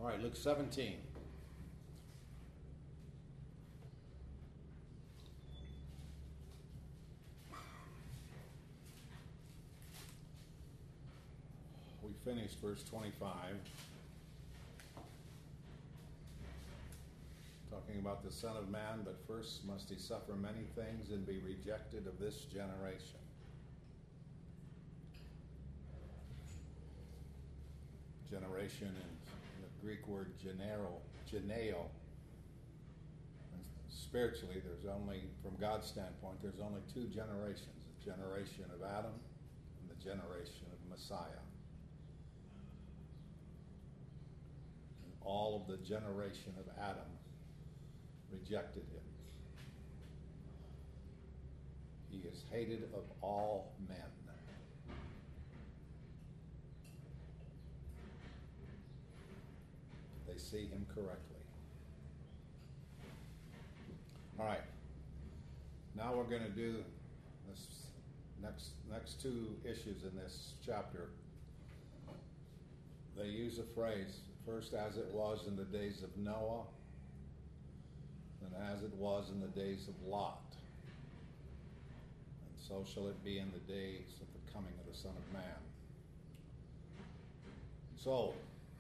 All right, Luke 17. We finished verse 25, talking about the Son of Man, but first must he suffer many things and be rejected of this generation. Generation in the Greek word geneo. And spiritually, there's only, from God's standpoint, there's only two generations: the generation of Adam and the generation of Messiah. And all of the generation of Adam rejected him. He is hated of all men. They see him correctly. All right. Now we're going to do this next two issues in this chapter. They use a phrase, first as it was in the days of Noah, and as it was in the days of Lot. And so shall it be in the days of the coming of the Son of Man. So,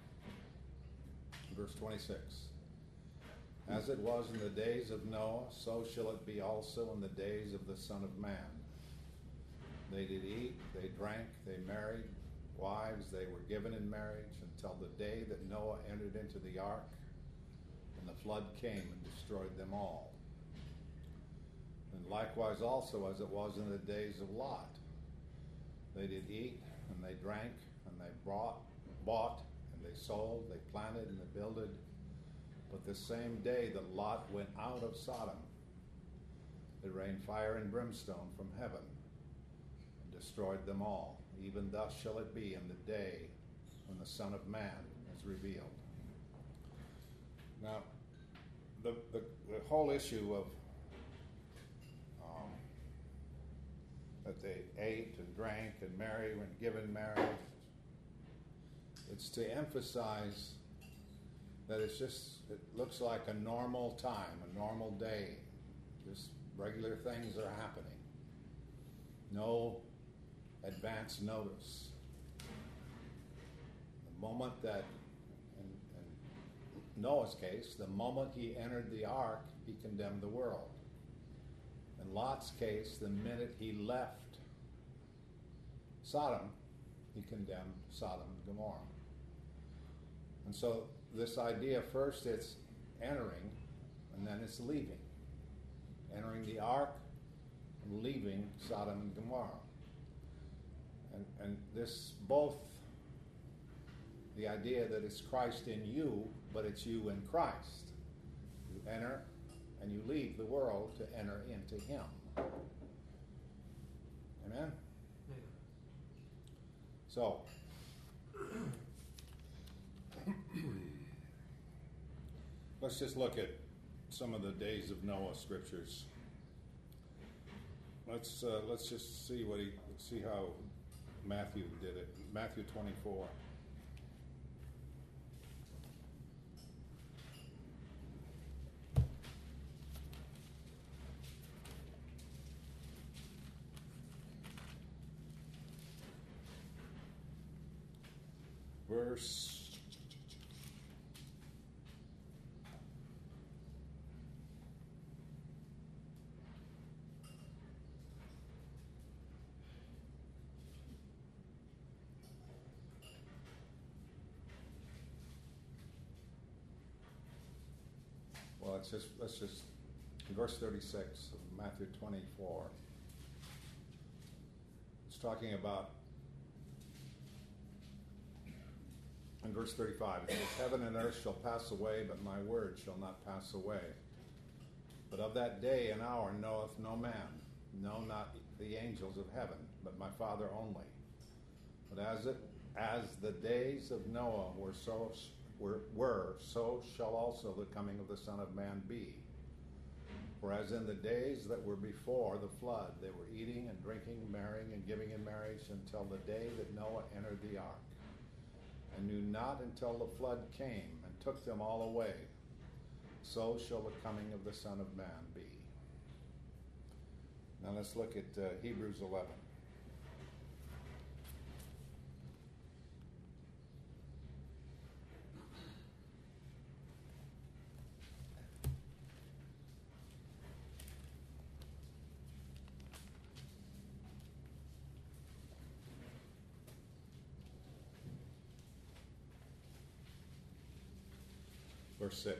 verse 26. As it was in the days of Noah, so shall it be also in the days of the Son of Man. They did eat, they drank, they married wives, they were given in marriage until the day that Noah entered into the ark, and the flood came and destroyed them all. And likewise also as it was in the days of Lot. They did eat, and they drank, and they bought, and they sold, they planted, and they builded. But the same day that Lot went out of Sodom, it rained fire and brimstone from heaven, and destroyed them all. Even thus shall it be in the day when the Son of Man is revealed. Now, the whole issue of that they ate and drank and married and given marriage, it's to emphasize that it looks like a normal time, a normal day. Just regular things are happening. No advance notice. The moment that, in Noah's case, the moment he entered the ark, he condemned the world. In Lot's case, the minute he left Sodom, he condemned Sodom and Gomorrah. And so this idea, first it's entering, and then it's leaving. Entering the ark and leaving Sodom and Gomorrah. And this both, the idea that it's Christ in you, but it's you in Christ. You enter and you leave the world to enter into him. Amen? Yeah. So, let's just look at some of the days of Noah scriptures. Let's just see how Matthew did it. Matthew 24. Verse 36 of Matthew 24. It's talking about, in verse 35, it says, heaven and earth shall pass away, but my word shall not pass away. But of that day and hour knoweth no man, no, not the angels of heaven, but my Father only. But as the days of Noah were, so shall also the coming of the Son of Man be. For as in the days that were before the flood, they were eating and drinking, marrying and giving in marriage until the day that Noah entered the ark. and knew not until the flood came and took them all away. So shall the coming of the Son of Man be. Now let's look at Hebrews 11. Verse 6.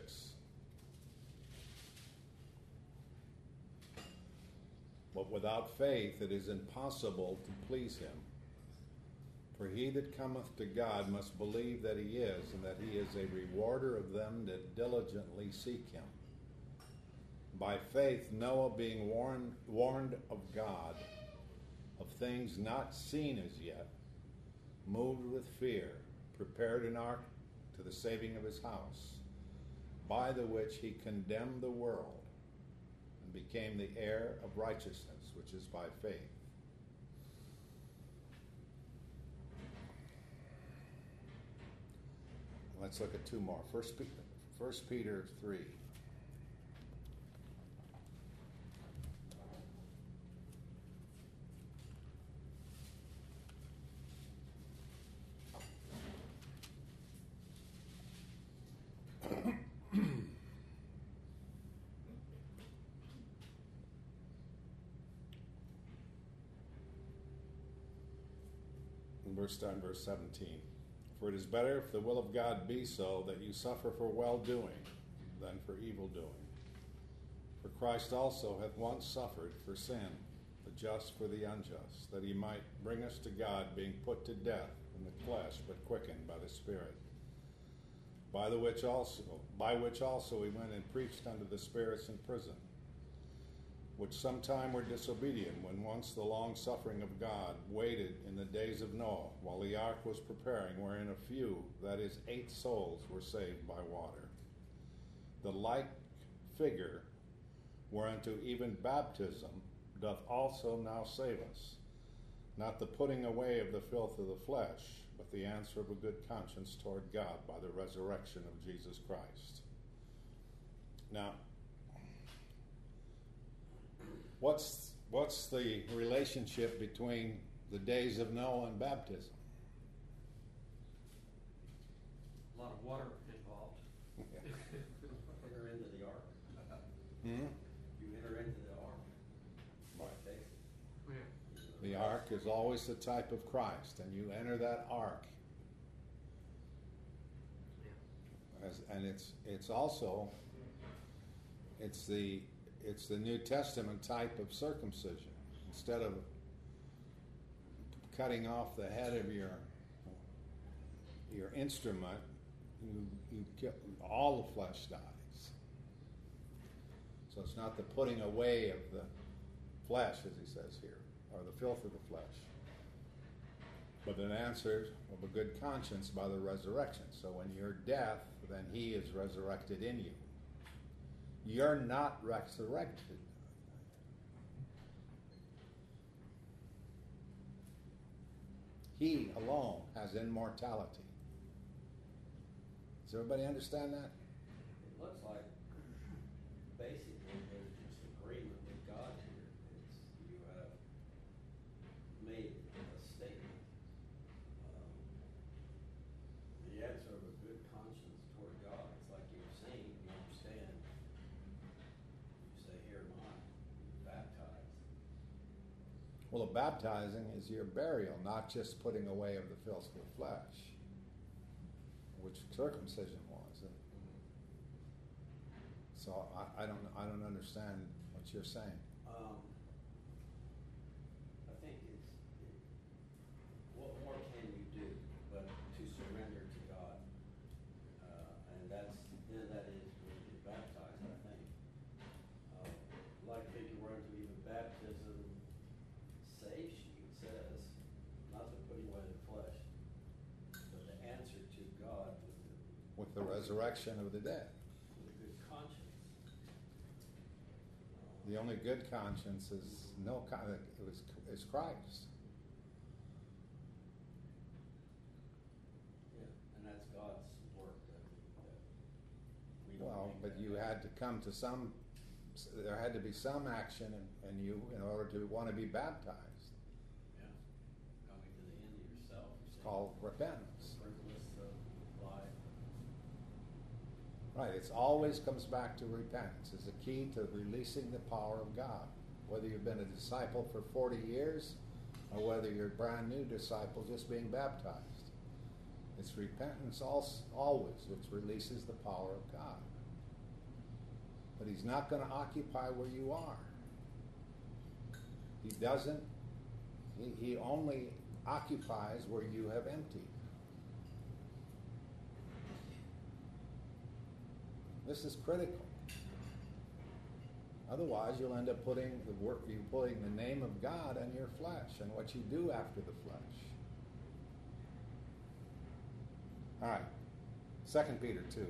But without faith it is impossible to please him. For he that cometh to God must believe that he is, and that he is a rewarder of them that diligently seek him. By faith Noah, being warned of God of things not seen as yet, moved with fear, prepared an ark to the saving of his house, by the which he condemned the world, and became the heir of righteousness, which is by faith. Let's look at two more. First Peter 3. Verse 17. For it is better, if the will of God be so, that you suffer for well-doing than for evil-doing. For Christ also hath once suffered for sin, the just for the unjust, that he might bring us to God, being put to death in the flesh, but quickened by the Spirit. By which also he went and preached unto the spirits in prison, which sometime were disobedient, when once the long suffering of God waited in the days of Noah, while the ark was preparing, wherein a few, that is 8 souls, were saved by water. The like figure, whereunto even baptism doth also now save us, not the putting away of the filth of the flesh, but the answer of a good conscience toward God by the resurrection of Jesus Christ. Now, what's the relationship between the days of Noah and baptism? A lot of water involved. Enter into the ark. Hmm? You enter into the ark. Right. Yeah. The ark is always the type of Christ, and you enter that ark. Yeah. And it's also the New Testament type of circumcision. Instead of cutting off the head of your instrument, all the flesh dies. So it's not the putting away of the flesh, as he says here, or the filth of the flesh, but an answer of a good conscience by the resurrection. So when you're death, then he is resurrected in you. You're not resurrected. He alone has immortality. Does everybody understand that? It looks like basically there's just agreement with God here. You have made a statement. The answer of a good conscience toward God. It's like you're saying, you understand. You say, here am I, baptized. Well, the baptizing is your burial, not just putting away of the filth of the flesh, which circumcision was. And so I don't understand what you're saying. I think what more can you do but to surrender to God? And that is when you get baptized, I think. Like figure whereunto even baptism saves you, it says, not the putting away the flesh, but the answer to God With the resurrection of the dead. with a good conscience. The only good conscience is Christ. Yeah. know, but you had to come to there had to be some action in you in order to want to be baptized. Yeah. Coming to the end of yourself. It's called repentance. Fruitless of life. Right, it always comes back to repentance. It's the key to releasing the power of God. Whether you've been a disciple for 40 years or whether you're a brand new disciple just being baptized. It's repentance always, which releases the power of God. But he's not going to occupy where you are. He doesn't. He only occupies where you have emptied. This is critical. Otherwise, you'll end up putting the name of God on your flesh and what you do after the flesh. All right, 2 Peter 2.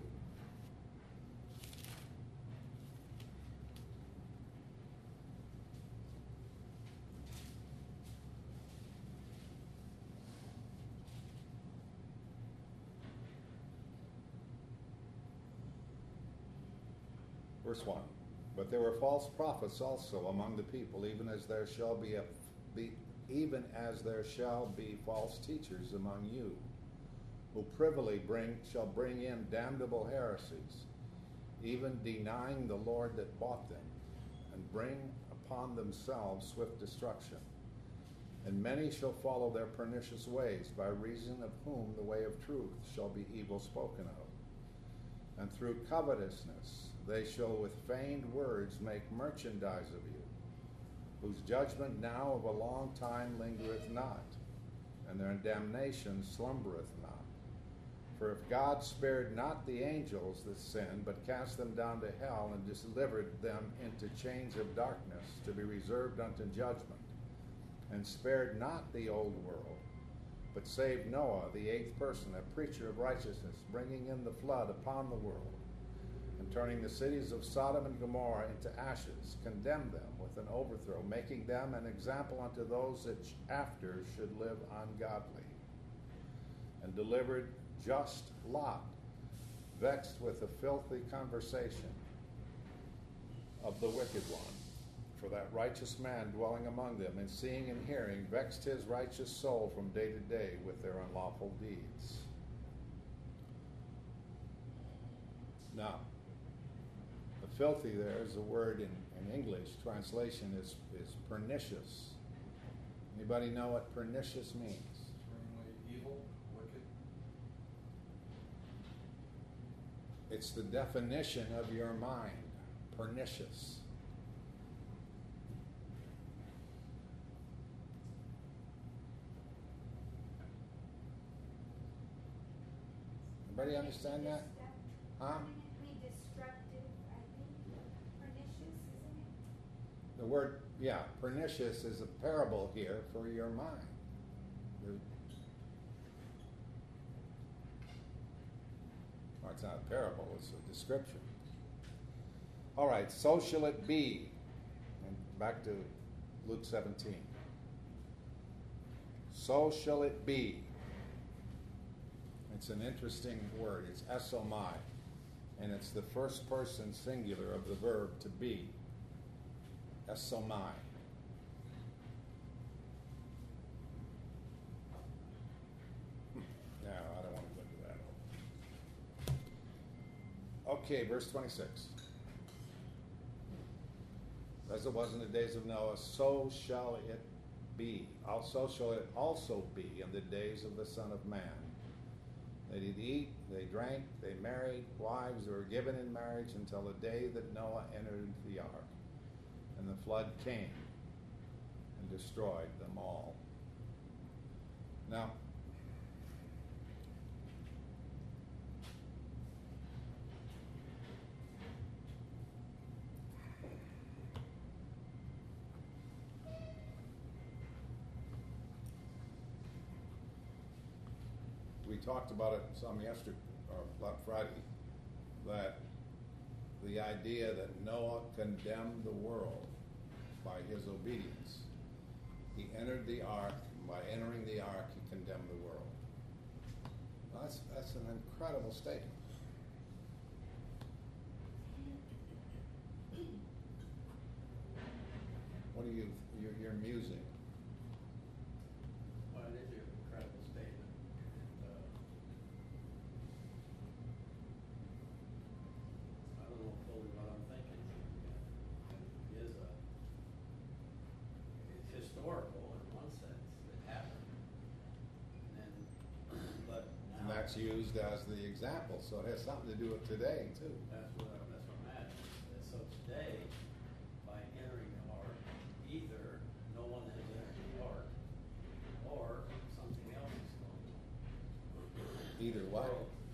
Verse 1. But there were false prophets also among the people, even as there shall be false teachers among you, who privily shall bring in damnable heresies, even denying the Lord that bought them, and bring upon themselves swift destruction. And many shall follow their pernicious ways, by reason of whom the way of truth shall be evil spoken of. And through covetousness they shall with feigned words make merchandise of you, whose judgment now of a long time lingereth not, and their damnation slumbereth not. For if God spared not the angels that sinned, but cast them down to hell, and delivered them into chains of darkness, to be reserved unto judgment, and spared not the old world, but saved Noah, the eighth person, a preacher of righteousness, bringing in the flood upon the world, and turning the cities of Sodom and Gomorrah into ashes, condemned them with an overthrow, making them an example unto those that after should live ungodly, and delivered just Lot, vexed with the filthy conversation of the wicked one. For that righteous man dwelling among them, and seeing and hearing, vexed his righteous soul from day to day with their unlawful deeds. Now, the filthy there is a word in English translation is pernicious. Anybody know what pernicious means? Extremely evil, wicked. It's the definition of your mind, pernicious. Everybody understand that? Huh? Permanently destructive, I think. Pernicious, isn't it? The word, pernicious is a parable here for your mind. Well, it's not a parable, it's a description. All right, so shall it be. And back to Luke 17. So shall it be. It's an interesting word. It's esomai. And it's the first person singular of the verb to be. Esomai. No, I don't want to go into that. Okay, verse 26. As it was in the days of Noah, so shall it be. So shall it also be in the days of the Son of Man. They did eat, they drank, they married wives, they were given in marriage until the day that Noah entered into the ark. And the flood came and destroyed them all. Now, we talked about it some yesterday, or Friday, that the idea that Noah condemned the world by his obedience. He entered the ark, and by entering the ark, he condemned the world. Well, that's an incredible statement. you're musing. Well, it is an incredible statement. And, I don't know fully what I'm thinking here yet. It is it's historical in one sense. It happened. And then, but now. And that's used as the example, so it has something to do with today too. That's what I'm at. And so today, by entering the ark, either no one has entered the ark, or something else is going on. Either way.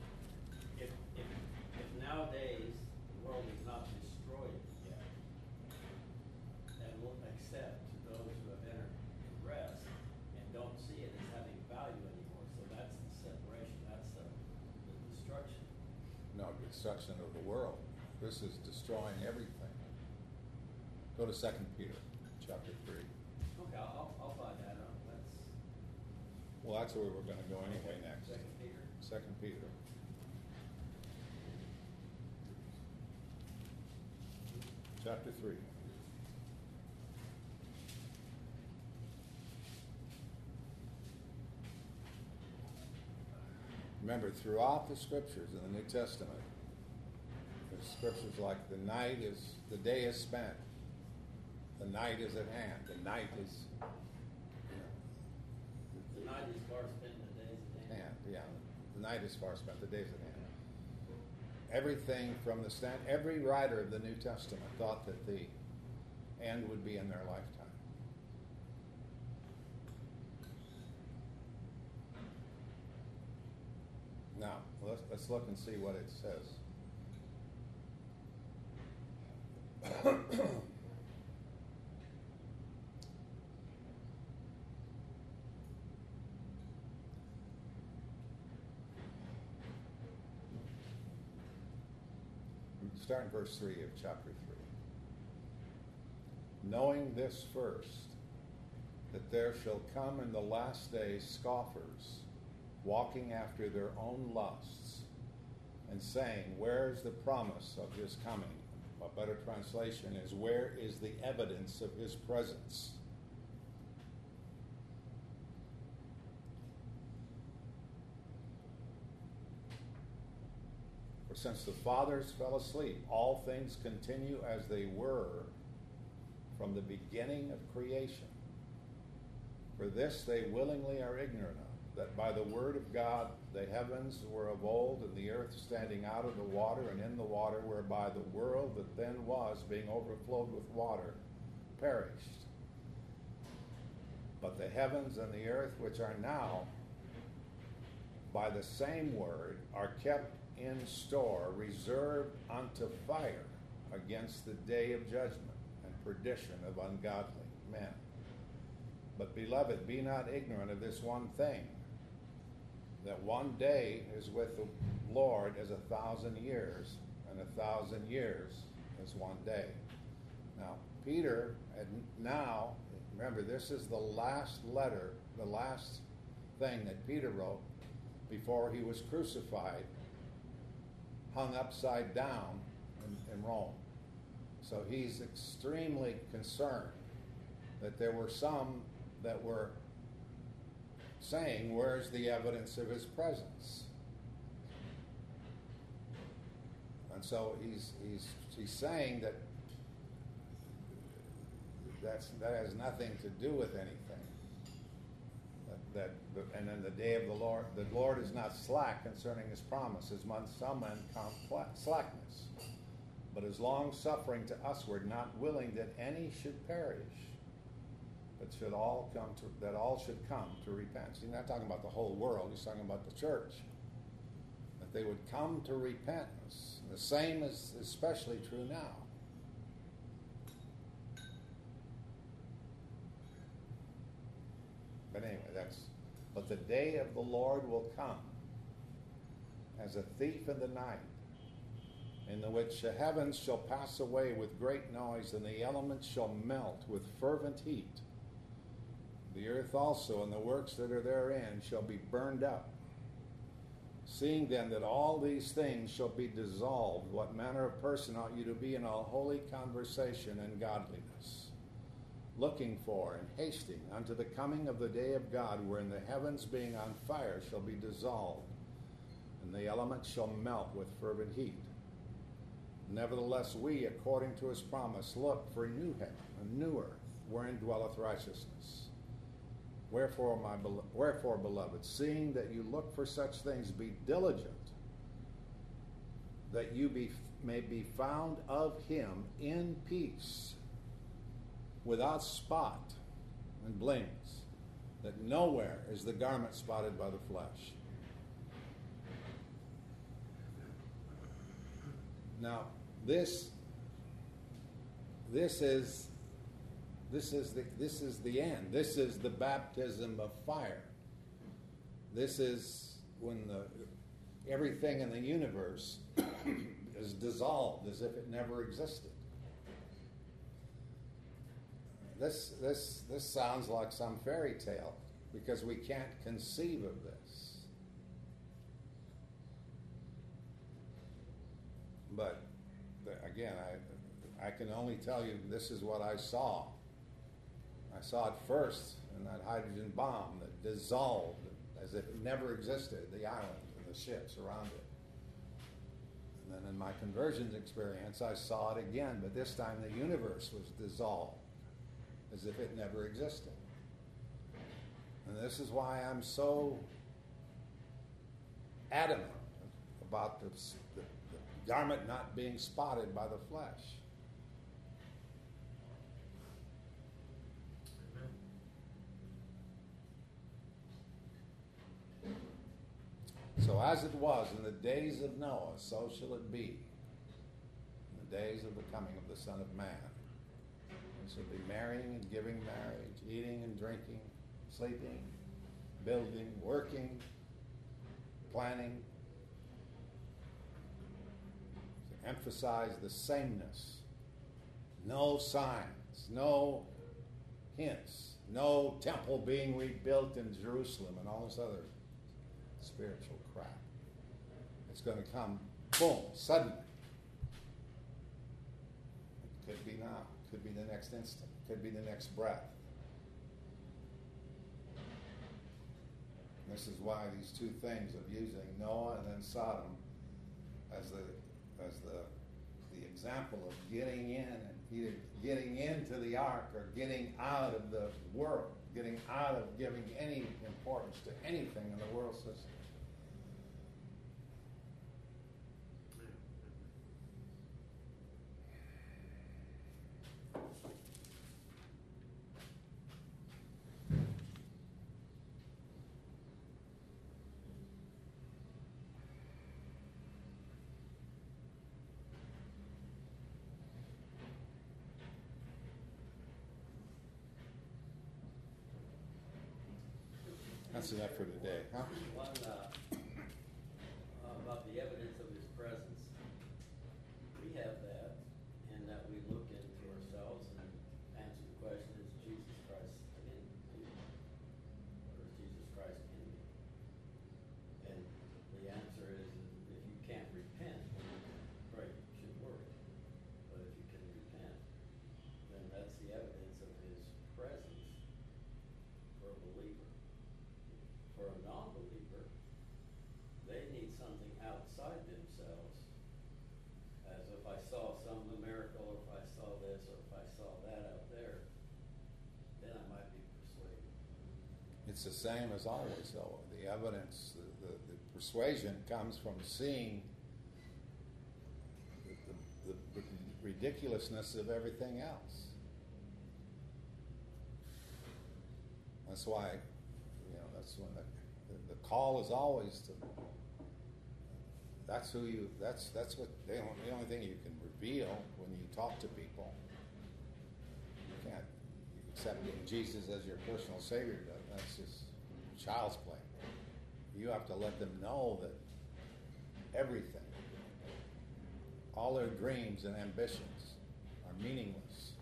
If nowadays the world is not destroyed yet, then we'll accept those who have entered rest and don't see it as having value anymore. So that's the separation. That's the destruction. No, destruction of the world. This is destroying everything. Go to 2 Peter, chapter 3. Okay, I'll buy that up. Well, that's where we're going to go anyway next. Second Peter. 2 Peter. Chapter 3. Remember, throughout the scriptures in the New Testament, there's scriptures like the day is spent. The night is at hand. The night is, The night is far spent, the day is at hand. yeah. The night is far spent. The day is at hand. Everything from every writer of the New Testament thought that the end would be in their lifetime. Now, let's look and see what it says. Start in verse 3 of chapter 3. Knowing this first, that there shall come in the last days scoffers, walking after their own lusts, and saying, where is the promise of his coming? A better translation is, where is the evidence of his presence? For since the fathers fell asleep, all things continue as they were from the beginning of creation. For this they willingly are ignorant of, that by the word of God the heavens were of old, and the earth standing out of the water and in the water, whereby the world that then was, being overflowed with water, perished. But the heavens and the earth, which are now by the same word, are kept in store, reserved unto fire against the day of judgment and perdition of ungodly men. But beloved, be not ignorant of this one thing, that one day is with the Lord as 1,000 years, and 1,000 years is one day. Now, Peter had now, remember, this is the last letter, the last thing that Peter wrote before he was crucified, hung upside down in Rome. So he's extremely concerned that there were some that were saying, where's the evidence of his presence? And so he's saying that that has nothing to do with anything. And in the day of the Lord is not slack concerning his promise, as some men count slackness, but is long suffering to usward, not willing that any should perish, but that all should come to repent. He's not talking about the whole world, he's talking about the church. That they would come to repentance. The same is especially true now. But anyway, but the day of the Lord will come as a thief in the night, in the which the heavens shall pass away with great noise, and the elements shall melt with fervent heat. The earth also and the works that are therein shall be burned up. Seeing then that all these things shall be dissolved, what manner of person ought you to be in all holy conversation and godliness, looking for and hasting unto the coming of the day of God, wherein the heavens being on fire shall be dissolved, and the elements shall melt with fervent heat. Nevertheless, we, according to his promise, look for a new heaven, a new earth, wherein dwelleth righteousness. Wherefore, beloved, seeing that you look for such things, be diligent, that you may be found of him in peace, without spot and blameless, that nowhere is the garment spotted by the flesh. Now, this is the end. This is the baptism of fire. This is when everything in the universe is dissolved as if it never existed. This sounds like some fairy tale because we can't conceive of this. But again, I can only tell you this is what I saw. I saw it first in that hydrogen bomb that dissolved as if it never existed, the island and the ships around it. And then in my conversions experience, I saw it again, but this time the universe was dissolved as if it never existed. And this is why I'm so adamant about the garment not being spotted by the flesh. So as it was in the days of Noah, so shall it be in the days of the coming of the Son of Man. There shall be marrying and giving marriage, eating and drinking, sleeping, building, working, planning, to emphasize the sameness. No signs, no hints, no temple being rebuilt in Jerusalem and all this other spiritual crap. It's going to come, boom, suddenly. It could be now. It could be the next instant. It could be the next breath. This is why these two things of using Noah and then Sodom as the example of getting in, and either getting into the ark or getting out of the world, getting out of giving any importance to anything in the world system. That's enough for today, huh? One, about the evidence of his presence. We have that, and that we look into ourselves and answer the question, is Jesus Christ in me? Or is Jesus Christ in me? And the answer is, if you can't repent, right, it should work. But if you can repent, then that's the evidence of his presence for a believer. For a non-believer, they need something outside themselves. As if I saw some miracle, or if I saw this, or if I saw that out there, then I might be persuaded. It's the same as always, though. The evidence, the persuasion comes from seeing the ridiculousness of everything else. That's why, that's when the call is always to. That's what the only thing you can reveal when you talk to people. You can't accept Jesus as your personal Savior. That's just child's play. You have to let them know that everything, all their dreams and ambitions are meaningless.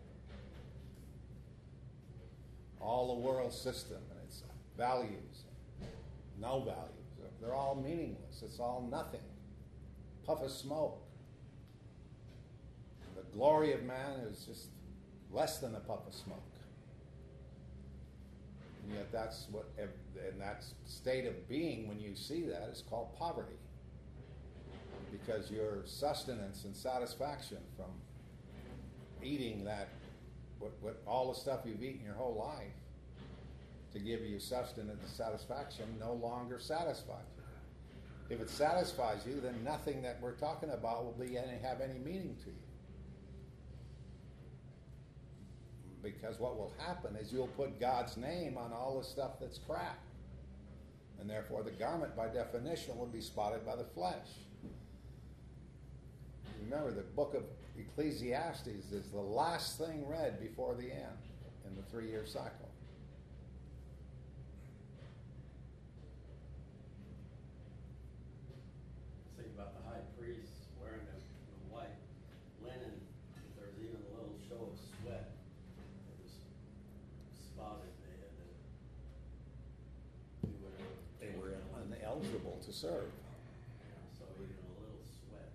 All the world system and its values, no values, they're all meaningless. It's all nothing. Puff of smoke. The glory of man is just less than a puff of smoke. And yet that's what, and that state of being, when you see that, is called poverty. Because your sustenance and satisfaction from eating that, what all the stuff you've eaten your whole life to give you sustenance and satisfaction no longer satisfies you. If it satisfies you, then nothing that we're talking about will have any meaning to you. Because what will happen is you'll put God's name on all the stuff that's crap. And therefore the garment, by definition, will be spotted by the flesh. Remember, the book of Ecclesiastes is the last thing read before the end in the 3-year cycle. Think about the high priest wearing the white linen. If there was even a little show of sweat, it was spotted. They had to do whatever. They were ineligible to serve. So even a little sweat.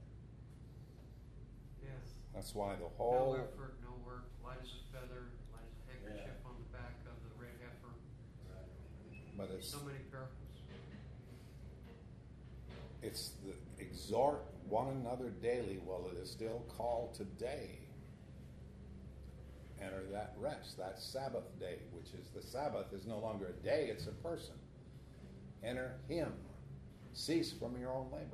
Yes. That's why the No whole... effort, no work, light as a feather, light as a handkerchief on the back of the red heifer. But it's So many parables. It's the exhort one another daily while it is still called today. Enter that rest, that Sabbath day, which is the Sabbath is no longer a day, it's a person. Enter him. Cease from your own labors.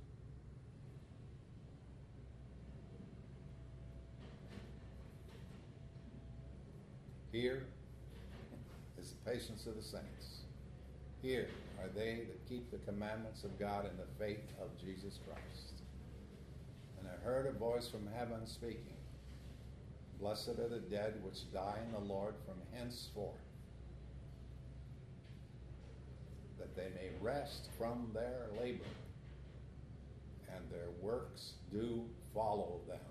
Here is the patience of the saints. Here are they that keep the commandments of God in the faith of Jesus Christ. And I heard a voice from heaven speaking, Blessed are the dead which die in the Lord from henceforth, that they may rest from their labor, and their works do follow them.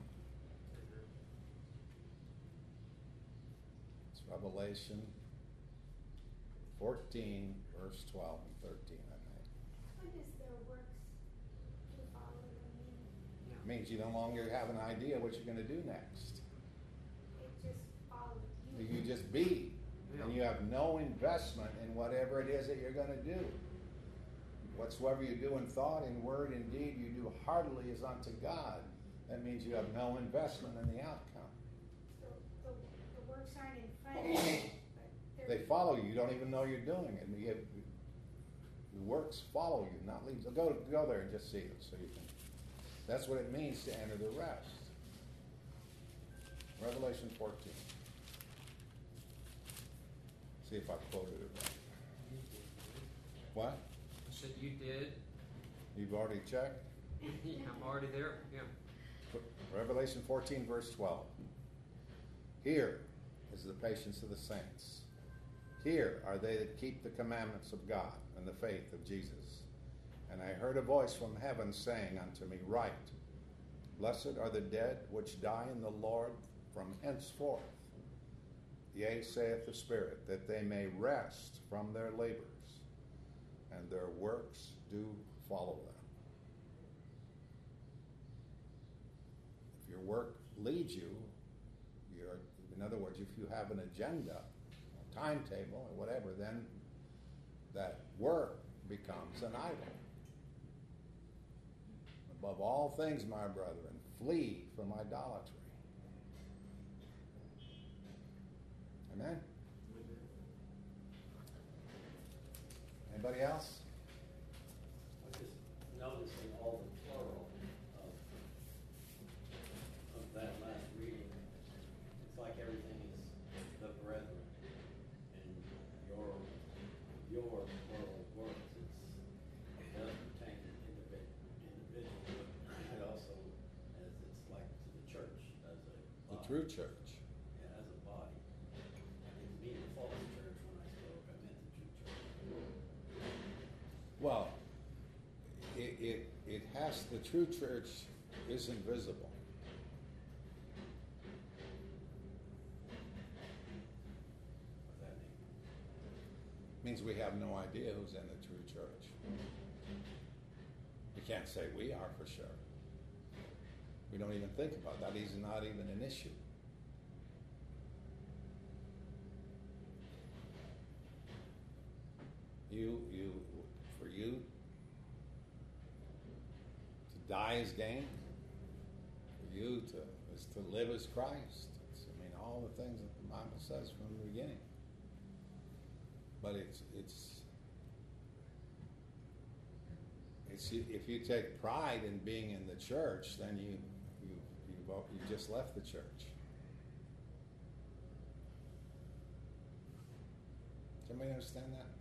It's Revelation 14, verse 12 and 13, I think. What does their works to follow them mean? It means you no longer have an idea what you're going to do next. It just follows you. You just be. And you have no investment in whatever it is that you're going to do. Whatsoever you do in thought, in word, in deed, you do heartily as unto God. That means you have no investment in the outcome. So the works aren't in front of you, but They follow you. You don't even know you're doing it. The works follow you, not leave. So go there and just see it, so you can. That's what it means to enter the rest. Revelation 14. See if I quoted it right. What? I said you did. You've already checked? I'm already there. Yeah. Revelation 14, verse 12. Here is the patience of the saints. Here are they that keep the commandments of God and the faith of Jesus. And I heard a voice from heaven saying unto me, Write, Blessed are the dead which die in the Lord from henceforth. Yea, saith the Spirit, that they may rest from their labors, and their works do follow them. If your work leads you, in other words, if you have an agenda, a timetable, or whatever, then that work becomes an idol. Above all things, my brethren, flee from idolatry. Amen? Anybody else? I just noticing all the plural of that last reading. It's like everything is the brethren, and your plural works. It does pertain to individual, but it also, as it's like to the church as a The body. true church. Yeah, as a body. I didn't mean the false church when I spoke. I meant the true church. Well, it has, the true church is invisible. What does that mean? Means we have no idea who's in the true church. We can't say we are for sure. We don't even think about that. It's not even an issue. For you to die is gain. For you is to live as Christ. All the things that the Bible says from the beginning. But it's if you take pride in being in the church, then you just left the church. Can we understand that?